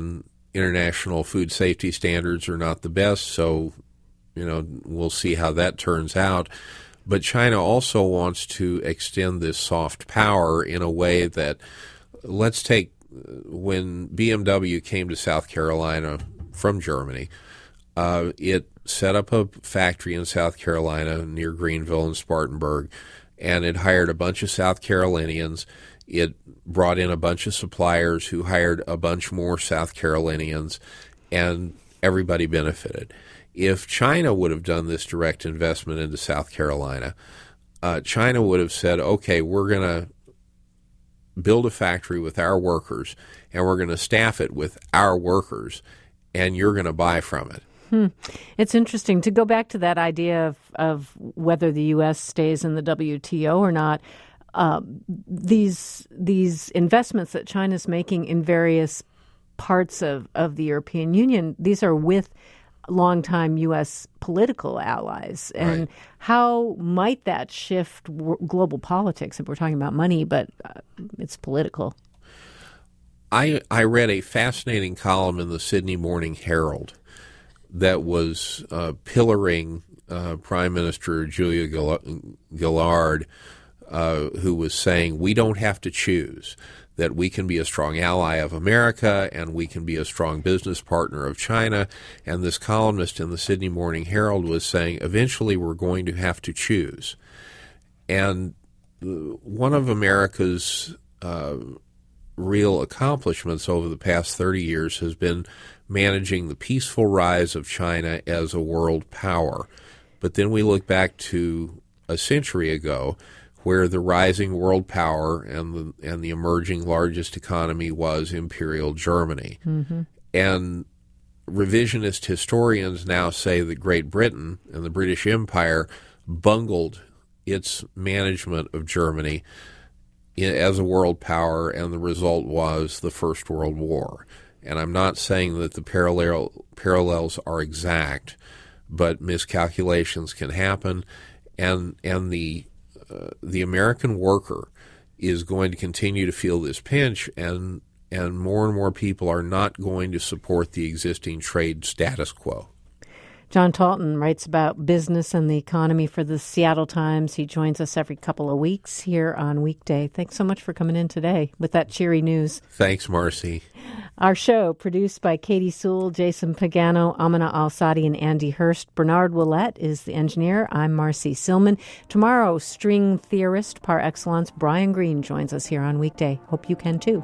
international food safety standards are not the best, so, you know, we'll see how that turns out. But China also wants to extend this soft power in a way that, let's take, when B M W came to South Carolina from Germany, uh, it set up a factory in South Carolina near Greenville and Spartanburg, and it hired a bunch of South Carolinians. It brought in a bunch of suppliers who hired a bunch more South Carolinians, and everybody benefited. If China would have done this direct investment into South Carolina, uh, China would have said, okay, we're going to build a factory with our workers, and we're going to staff it with our workers, and you're going to buy from it. Hmm. It's interesting to go back to that idea of, of whether the U S stays in the W T O or not. Uh, these these investments that China's making in various parts of, of the European Union, these are with longtime U S political allies. And right. How might that shift w- global politics if we're talking about money, but uh, it's political? I, I read a fascinating column in the Sydney Morning Herald that was uh, pillaring uh, Prime Minister Julia Gillard, uh, who was saying, we don't have to choose, that we can be a strong ally of America and we can be a strong business partner of China. And this columnist in the Sydney Morning Herald was saying, eventually we're going to have to choose. And one of America's uh, real accomplishments over the past thirty years has been managing the peaceful rise of China as a world power. But then we look back to a century ago where the rising world power and the, and the emerging largest economy was Imperial Germany. Mm-hmm. And revisionist historians now say that Great Britain and the British Empire bungled its management of Germany as a world power, and the result was the First World War. And I'm not saying that the parallel parallels are exact, but miscalculations can happen, and and the uh, the American worker is going to continue to feel this pinch, and and more and more people are not going to support the existing trade status quo. John Talton writes about business and the economy for the Seattle Times. He joins us every couple of weeks here on Weekday. Thanks so much for coming in today with that cheery news. Thanks, Marcy. Our show, produced by Katie Sewell, Jason Pagano, Amina Al-Sadi, and Andy Hurst. Bernard Willett is the engineer. I'm Marcy Silman. Tomorrow, string theorist par excellence Brian Green joins us here on Weekday. Hope you can too.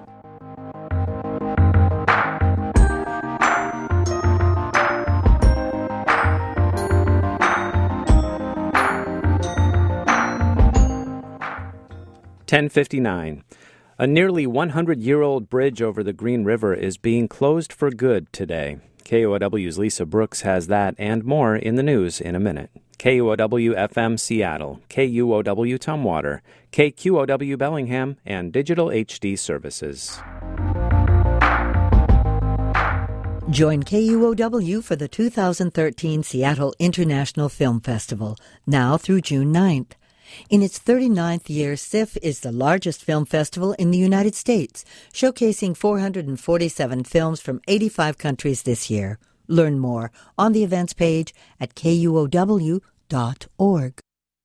ten fifty-nine. A nearly one hundred year old bridge over the Green River is being closed for good today. K U O W's Lisa Brooks has that and more in the news in a minute. K U O W F M Seattle, K U O W Tumwater, K Q O W Bellingham, and Digital H D Services. Join K U O W for the two thousand thirteen Seattle International Film Festival, now through June ninth. In its thirty-ninth year, S I F is the largest film festival in the United States, showcasing four hundred forty-seven films from eighty-five countries this year. Learn more on the events page at K U O W dot org.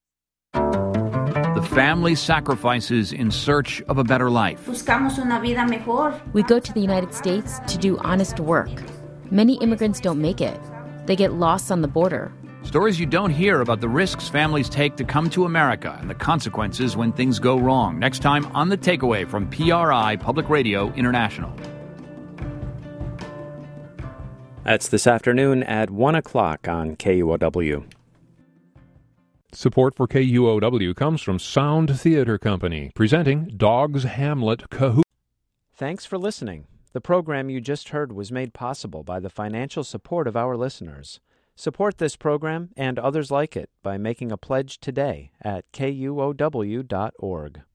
The family sacrifices in search of a better life. Buscamos una vida mejor. We go to the United States to do honest work. Many immigrants don't make it. They get lost on the border. Stories you don't hear about the risks families take to come to America and the consequences when things go wrong. Next time on The Takeaway from P R I Public Radio International. That's this afternoon at one o'clock on K U O W. Support for K U O W comes from Sound Theater Company, presenting Dogs Hamlet Cahoot. Thanks for listening. The program you just heard was made possible by the financial support of our listeners. Support this program and others like it by making a pledge today at K U O W dot org.